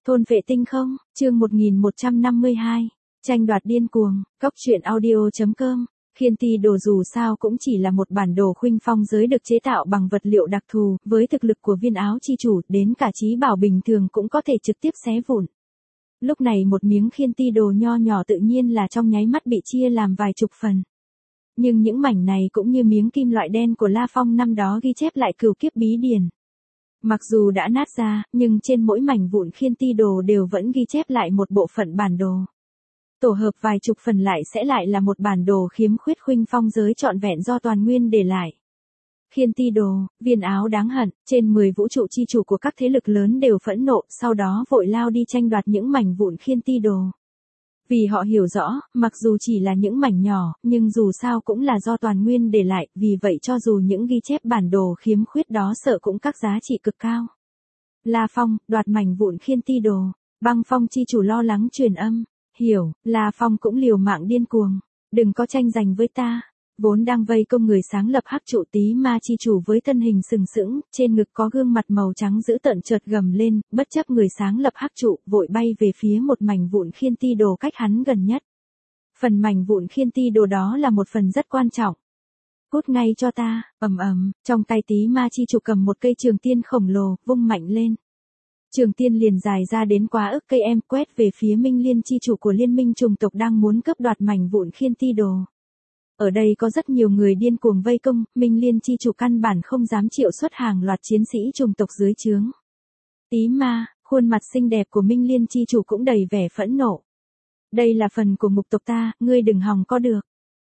Thôn vệ tinh không, chương 1152, tranh đoạt điên cuồng, Cóc truyện audio.com. Khiên ti đồ dù sao cũng chỉ là một bản đồ khuynh phong giới được chế tạo bằng vật liệu đặc thù, với thực lực của viên áo chi chủ, đến cả trí bảo bình thường cũng có thể trực tiếp xé vụn. Lúc này một miếng khiên ti đồ nho nhỏ tự nhiên là trong nháy mắt bị chia làm vài chục phần. Nhưng những mảnh này cũng như miếng kim loại đen của La Phong năm đó ghi chép lại cửu kiếp bí điển. Mặc dù đã nát ra, nhưng trên mỗi mảnh vụn khiên ti đồ đều vẫn ghi chép lại một bộ phận bản đồ. Tổ hợp vài chục phần lại sẽ lại là một bản đồ khiếm khuyết khuynh phong giới trọn vẹn do Toàn Nguyên để lại. Khiên ti đồ, viên áo đáng hận, trên 10 vũ trụ chi chủ của các thế lực lớn đều phẫn nộ, sau đó vội lao đi tranh đoạt những mảnh vụn khiên ti đồ. Vì họ hiểu rõ, mặc dù chỉ là những mảnh nhỏ, nhưng dù sao cũng là do Toàn Nguyên để lại, vì vậy cho dù những ghi chép bản đồ khiếm khuyết đó sợ cũng các giá trị cực cao. La Phong, đoạt mảnh vụn khiên ti đồ, Băng Phong chi chủ lo lắng truyền âm, hiểu, La Phong cũng liều mạng điên cuồng, đừng có tranh giành với ta. Vốn đang vây công người sáng lập hắc trụ tí ma chi chủ với thân hình sừng sững, trên ngực có gương mặt màu trắng dữ tợn chợt gầm lên, bất chấp người sáng lập hắc trụ, vội bay về phía một mảnh vụn khiên ti đồ cách hắn gần nhất. Phần mảnh vụn khiên ti đồ đó là một phần rất quan trọng. Cút ngay cho ta, ầm ầm, trong tay tí ma chi chủ cầm một cây trường tiên khổng lồ, vung mạnh lên. Trường tiên liền dài ra đến quá ức cây em, quét về phía Minh Liên chi chủ của liên minh chủng tộc đang muốn cướp đoạt mảnh vụn khiên ti đồ. Ở đây có rất nhiều người điên cuồng vây công, Minh Liên chi chủ căn bản không dám triệu xuất hàng loạt chiến sĩ chủng tộc dưới trướng. Tí ma, khuôn mặt xinh đẹp của Minh Liên chi chủ cũng đầy vẻ phẫn nộ. Đây là phần của mục tộc ta, ngươi đừng hòng có được.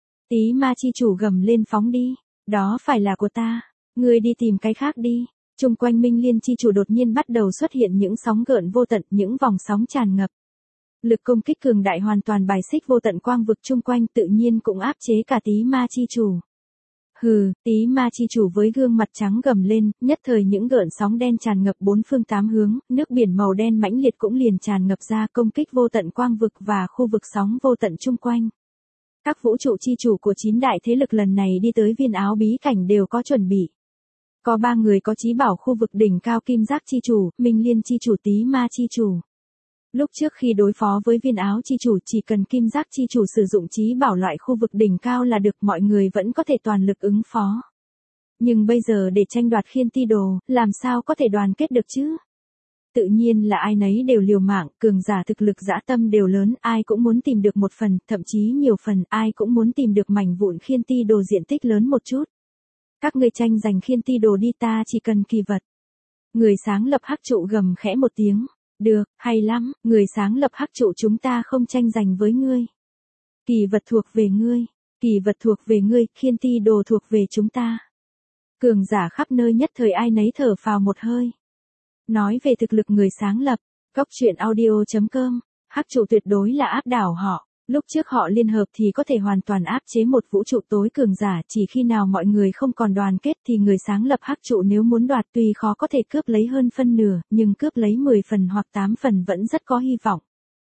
Tí ma chi chủ gầm lên phóng đi, đó phải là của ta, ngươi đi tìm cái khác đi. Trung quanh Minh Liên chi chủ đột nhiên bắt đầu xuất hiện những sóng gợn vô tận, những vòng sóng tràn ngập. Lực công kích cường đại hoàn toàn bài xích vô tận quang vực chung quanh, tự nhiên cũng áp chế cả tí ma chi chủ. Hừ, tí ma chi chủ với gương mặt trắng gầm lên, nhất thời những gợn sóng đen tràn ngập bốn phương tám hướng, nước biển màu đen mãnh liệt cũng liền tràn ngập ra công kích vô tận quang vực và khu vực sóng vô tận chung quanh. Các vũ trụ chi chủ của 9 đại thế lực lần này đi tới viên áo bí cảnh đều có chuẩn bị. Có 3 người có chí bảo khu vực đỉnh cao kim giác chi chủ, Minh Liên chi chủ, tí ma chi chủ. Lúc trước khi đối phó với viên áo chi chủ chỉ cần kim giác chi chủ sử dụng chí bảo loại khu vực đỉnh cao là được, mọi người vẫn có thể toàn lực ứng phó. Nhưng bây giờ để tranh đoạt khiên ti đồ, làm sao có thể đoàn kết được chứ? Tự nhiên là ai nấy đều liều mạng, cường giả thực lực dã tâm đều lớn, ai cũng muốn tìm được một phần, thậm chí nhiều phần, ai cũng muốn tìm được mảnh vụn khiên ti đồ diện tích lớn một chút. Các ngươi tranh giành khiên ti đồ đi, ta chỉ cần kỳ vật. Người sáng lập hắc trụ gầm khẽ một tiếng. Được, hay lắm, người sáng lập hắc trụ, chúng ta không tranh giành với ngươi. Kỳ vật thuộc về ngươi, kỳ vật thuộc về ngươi, khiên ti đồ thuộc về chúng ta. Cường giả khắp nơi nhất thời ai nấy thở phào một hơi. Nói về thực lực người sáng lập, Cóc truyện audio.com, hắc trụ tuyệt đối là áp đảo họ. Lúc trước họ liên hợp thì có thể hoàn toàn áp chế một vũ trụ tối cường giả, chỉ khi nào mọi người không còn đoàn kết thì người sáng lập hắc trụ nếu muốn đoạt tuy khó có thể cướp lấy hơn phân nửa, nhưng cướp lấy 10 phần hoặc 8 phần vẫn rất có hy vọng.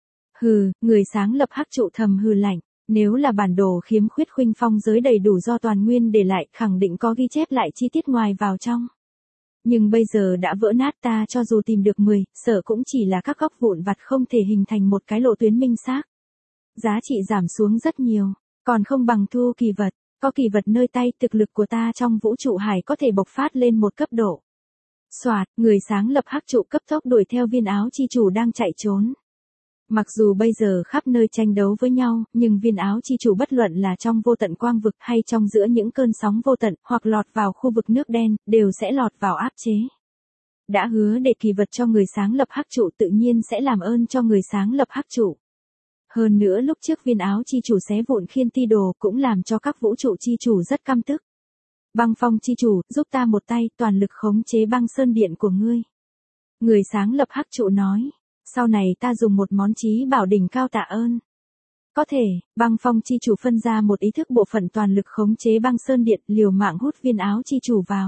Hừ, người sáng lập hắc trụ thầm hừ lạnh, nếu là bản đồ khiếm khuyết khuynh phong giới đầy đủ do Toàn Nguyên để lại, khẳng định có ghi chép lại chi tiết ngoài vào trong. Nhưng bây giờ đã vỡ nát, ta cho dù tìm được 10, sợ cũng chỉ là các góc vụn vặt không thể hình thành một cái lộ tuyến minh xác. Giá trị giảm xuống rất nhiều, còn không bằng thu kỳ vật, có kỳ vật nơi tay, thực lực của ta trong vũ trụ hải có thể bộc phát lên một cấp độ. Soạt, người sáng lập hắc trụ cấp tốc đuổi theo viên áo chi chủ đang chạy trốn. Mặc dù bây giờ khắp nơi tranh đấu với nhau, nhưng viên áo chi chủ bất luận là trong vô tận quang vực hay trong giữa những cơn sóng vô tận, hoặc lọt vào khu vực nước đen, đều sẽ lọt vào áp chế. Đã hứa để kỳ vật cho người sáng lập hắc trụ, tự nhiên sẽ làm ơn cho người sáng lập hắc trụ. Hơn nữa lúc trước viên áo chi chủ xé vụn khiên ti đồ cũng làm cho các vũ trụ chi chủ rất căm tức. Băng Phong chi chủ, giúp ta một tay, toàn lực khống chế băng sơn điện của ngươi. Người sáng lập hắc trụ nói, sau này ta dùng một món chí bảo đỉnh cao tạ ơn. Có thể, Băng Phong chi chủ phân ra một ý thức bộ phận toàn lực khống chế băng sơn điện, liều mạng hút viên áo chi chủ vào.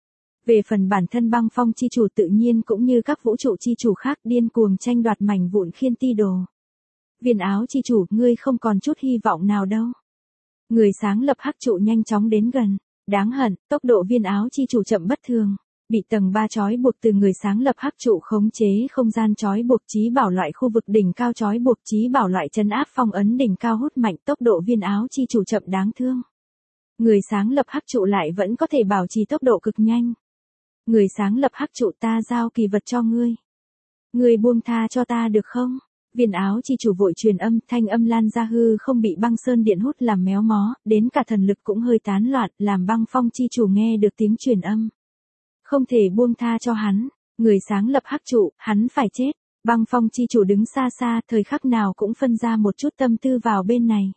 Về phần bản thân Băng Phong chi chủ tự nhiên cũng như các vũ trụ chi chủ khác điên cuồng tranh đoạt mảnh vụn khiên ti đồ. Viên áo chi chủ, ngươi không còn chút hy vọng nào đâu. Người sáng lập hắc trụ nhanh chóng đến gần, đáng hận, tốc độ viên áo chi chủ chậm bất thường. Bị tầng 3 trói buộc từ người sáng lập hắc trụ khống chế không gian trói buộc trí bảo loại khu vực đỉnh cao trói buộc trí bảo loại trấn áp phong ấn đỉnh cao hút mạnh tốc độ viên áo chi chủ chậm đáng thương. Người sáng lập hắc trụ lại vẫn có thể bảo trì tốc độ cực nhanh. Người sáng lập hắc trụ ta giao kỳ vật cho ngươi. Ngươi buông tha cho ta được không? Viên áo chi chủ vội truyền âm, thanh âm lan ra hư không bị băng sơn điện hút làm méo mó, đến cả thần lực cũng hơi tán loạn, làm băng phong chi chủ nghe được tiếng truyền âm. Không thể buông tha cho hắn, người sáng lập hắc trụ, hắn phải chết. Băng phong chi chủ đứng xa xa, thời khắc nào cũng phân ra một chút tâm tư vào bên này.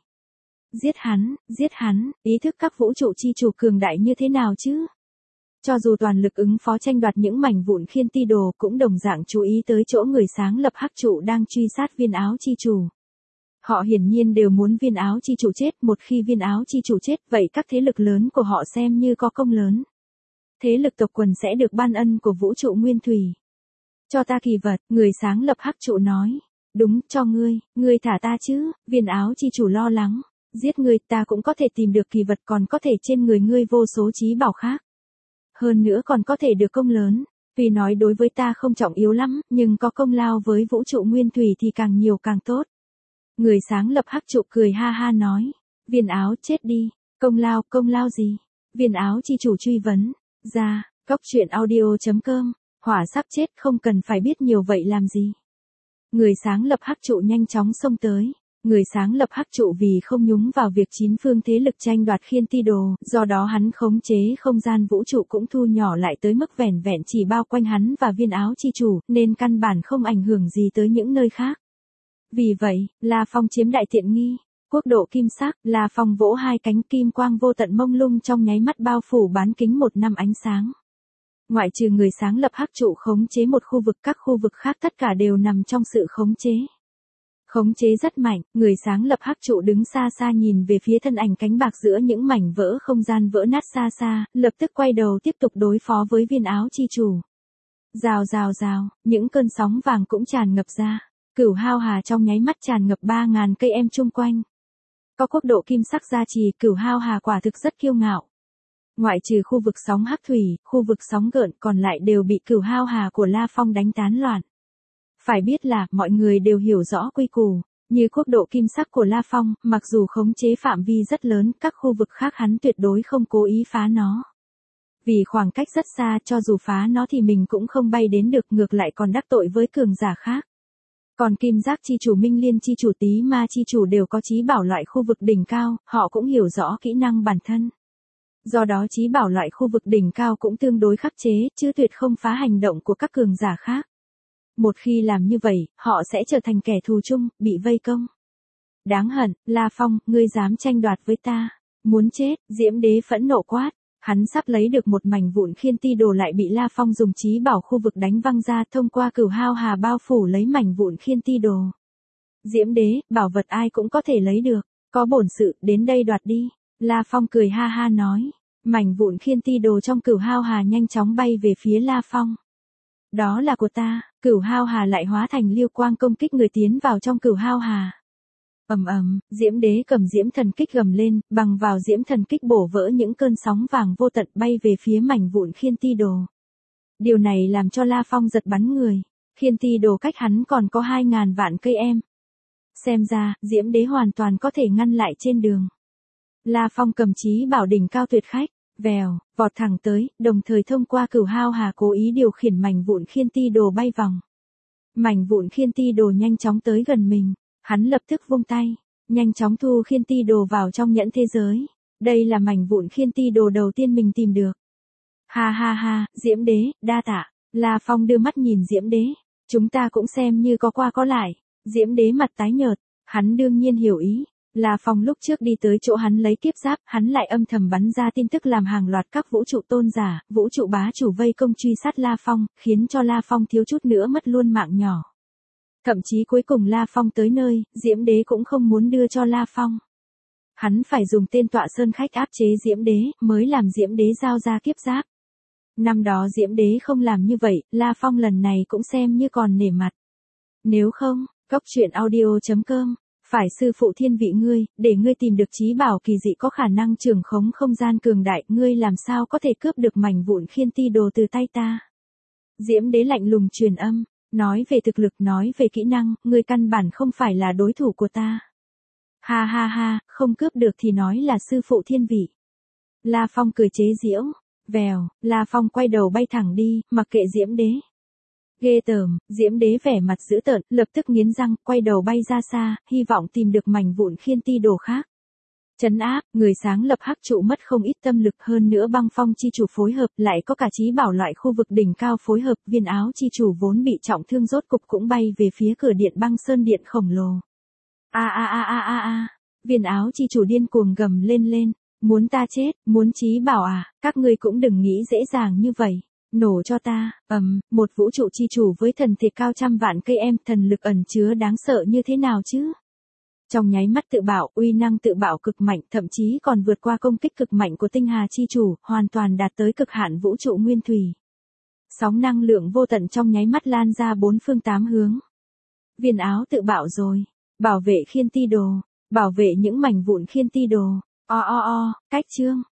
Giết hắn, ý thức các vũ trụ chi chủ cường đại như thế nào chứ? Cho dù toàn lực ứng phó tranh đoạt những mảnh vụn khiên ti đồ cũng đồng dạng chú ý tới chỗ người sáng lập hắc trụ đang truy sát viên áo chi chủ. Họ hiển nhiên đều muốn viên áo chi chủ chết, một khi viên áo chi chủ chết vậy các thế lực lớn của họ xem như có công lớn. Thế lực tộc quần sẽ được ban ân của vũ trụ nguyên thủy. Cho ta kỳ vật, người sáng lập hắc trụ nói. Đúng, cho ngươi thả ta chứ, viên áo chi chủ lo lắng. Giết ngươi ta cũng có thể tìm được kỳ vật còn có thể trên người ngươi vô số trí bảo khác. Hơn nữa còn có thể được công lớn, tuy nói đối với ta không trọng yếu lắm, nhưng có công lao với vũ trụ nguyên thủy thì càng nhiều càng tốt. Người sáng lập hắc trụ cười ha ha nói, viên áo chết đi, công lao gì? Viên áo chi chủ truy vấn, ra, cóc truyện audio.com, hỏa sắp chết không cần phải biết nhiều vậy làm gì. Người sáng lập hắc trụ nhanh chóng xông tới. Người sáng lập hắc trụ vì không nhúng vào việc chín phương thế lực tranh đoạt khiên ti đồ, do đó hắn khống chế không gian vũ trụ cũng thu nhỏ lại tới mức vẻn vẹn chỉ bao quanh hắn và viên áo chi chủ, nên căn bản không ảnh hưởng gì tới những nơi khác. Vì vậy, La Phong chiếm đại tiện nghi. Quốc độ kim sắc, La Phong vỗ hai cánh kim quang vô tận mông lung trong nháy mắt bao phủ bán kính 1 năm ánh sáng. Ngoại trừ người sáng lập hắc trụ khống chế một khu vực, các khu vực khác tất cả đều nằm trong sự khống chế. Khống chế rất mạnh, người sáng lập hắc trụ đứng xa xa nhìn về phía thân ảnh cánh bạc giữa những mảnh vỡ không gian vỡ nát xa xa, lập tức quay đầu tiếp tục đối phó với viên áo chi chủ. Rào, những cơn sóng vàng cũng tràn ngập ra. Cửu hao hà trong nháy mắt tràn ngập 3.000 cây em chung quanh. Có quốc độ kim sắc gia trì, cửu hao hà quả thực rất kiêu ngạo. Ngoại trừ khu vực sóng hắc thủy, khu vực sóng gợn còn lại đều bị cửu hao hà của La Phong đánh tán loạn. Phải biết là, mọi người đều hiểu rõ quy củ, như quốc độ kim sắc của La Phong, mặc dù khống chế phạm vi rất lớn, các khu vực khác hắn tuyệt đối không cố ý phá nó. Vì khoảng cách rất xa, cho dù phá nó thì mình cũng không bay đến được, ngược lại còn đắc tội với cường giả khác. Còn kim giác chi chủ, minh liên chi chủ, tí ma chi chủ đều có chí bảo loại khu vực đỉnh cao, họ cũng hiểu rõ kỹ năng bản thân. Do đó chí bảo loại khu vực đỉnh cao cũng tương đối khắc chế, chứ tuyệt không phá hành động của các cường giả khác. Một khi làm như vậy, họ sẽ trở thành kẻ thù chung, bị vây công. Đáng hận, La Phong, ngươi dám tranh đoạt với ta. Muốn chết, Diễm Đế phẫn nộ quát. Hắn sắp lấy được một mảnh vụn khiên ti đồ lại bị La Phong dùng chí bảo khu vực đánh văng ra, thông qua cửu hao hà bao phủ lấy mảnh vụn khiên ti đồ. Diễm Đế, bảo vật ai cũng có thể lấy được. Có bổn sự, đến đây đoạt đi. La Phong cười ha ha nói. Mảnh vụn khiên ti đồ trong cửu hao hà nhanh chóng bay về phía La Phong. Đó là của ta. Cửu hao hà lại hóa thành liêu quang công kích người tiến vào trong cửu hao hà. Diễm Đế cầm diễm thần kích gầm lên, bằng vào diễm thần kích bổ vỡ những cơn sóng vàng vô tận bay về phía mảnh vụn khiên ti đồ. Điều này làm cho La Phong giật bắn người. Khiên ti đồ cách hắn còn có 2.000 vạn cây em. Xem ra, Diễm Đế hoàn toàn có thể ngăn lại trên đường. La Phong cầm chí bảo đỉnh cao tuyệt khách. Vèo, vọt thẳng tới, đồng thời thông qua cửu hao hà cố ý điều khiển mảnh vụn khiên ti đồ bay vòng. Mảnh vụn khiên ti đồ nhanh chóng tới gần mình, hắn lập tức vung tay, nhanh chóng thu khiên ti đồ vào trong nhẫn thế giới. Đây là mảnh vụn khiên ti đồ đầu tiên mình tìm được. Ha, Diễm Đế, đa tạ. La Phong đưa mắt nhìn Diễm Đế, chúng ta cũng xem như có qua có lại. Diễm Đế mặt tái nhợt, hắn đương nhiên hiểu ý. La Phong lúc trước đi tới chỗ hắn lấy kiếp giáp, hắn lại âm thầm bắn ra tin tức làm hàng loạt các vũ trụ tôn giả, vũ trụ bá chủ vây công truy sát La Phong, khiến cho La Phong thiếu chút nữa mất luôn mạng nhỏ. Thậm chí cuối cùng La Phong tới nơi, Diễm Đế cũng không muốn đưa cho La Phong. Hắn phải dùng tên tọa sơn khách áp chế Diễm Đế, mới làm Diễm Đế giao ra kiếp giáp. Năm đó Diễm Đế không làm như vậy, La Phong lần này cũng xem như còn nể mặt. Nếu không, cóc truyện audio.com Phải sư phụ thiên vị ngươi, để ngươi tìm được trí bảo kỳ dị có khả năng trưởng khống không gian cường đại, ngươi làm sao có thể cướp được mảnh vụn khiên ti đồ từ tay ta. Diễm đế lạnh lùng truyền âm, nói về thực lực, nói về kỹ năng, ngươi căn bản không phải là đối thủ của ta. Ha ha ha, không cướp được thì nói là sư phụ thiên vị. La Phong cười chế giễu, vèo, La Phong quay đầu bay thẳng đi, mặc kệ Diễm đế. Ghê tởm, Diễm đế vẻ mặt dữ tợn, lập tức nghiến răng, quay đầu bay ra xa, hy vọng tìm được mảnh vụn khiên ti đồ khác. Trấn áp, người sáng lập hắc trụ mất không ít tâm lực, hơn nữa băng phong chi chủ phối hợp, lại có cả trí bảo loại khu vực đỉnh cao phối hợp, viên áo chi chủ vốn bị trọng thương rốt cục cũng bay về phía cửa điện băng sơn điện khổng lồ. A a a a a a, viên áo chi chủ điên cuồng gầm lên, muốn ta chết, muốn trí bảo à, các ngươi cũng đừng nghĩ dễ dàng như vậy. Nổ cho ta, một vũ trụ chi chủ với thần thể cao trăm vạn cây em, thần lực ẩn chứa đáng sợ như thế nào chứ? Trong nháy mắt tự bảo, uy năng tự bảo cực mạnh, thậm chí còn vượt qua công kích cực mạnh của tinh hà chi chủ, hoàn toàn đạt tới cực hạn vũ trụ nguyên thủy. Sóng năng lượng vô tận trong nháy mắt lan ra bốn phương tám hướng. Viên áo tự bảo rồi, bảo vệ khiên ti đồ, bảo vệ những mảnh vụn khiên ti đồ, cách chương.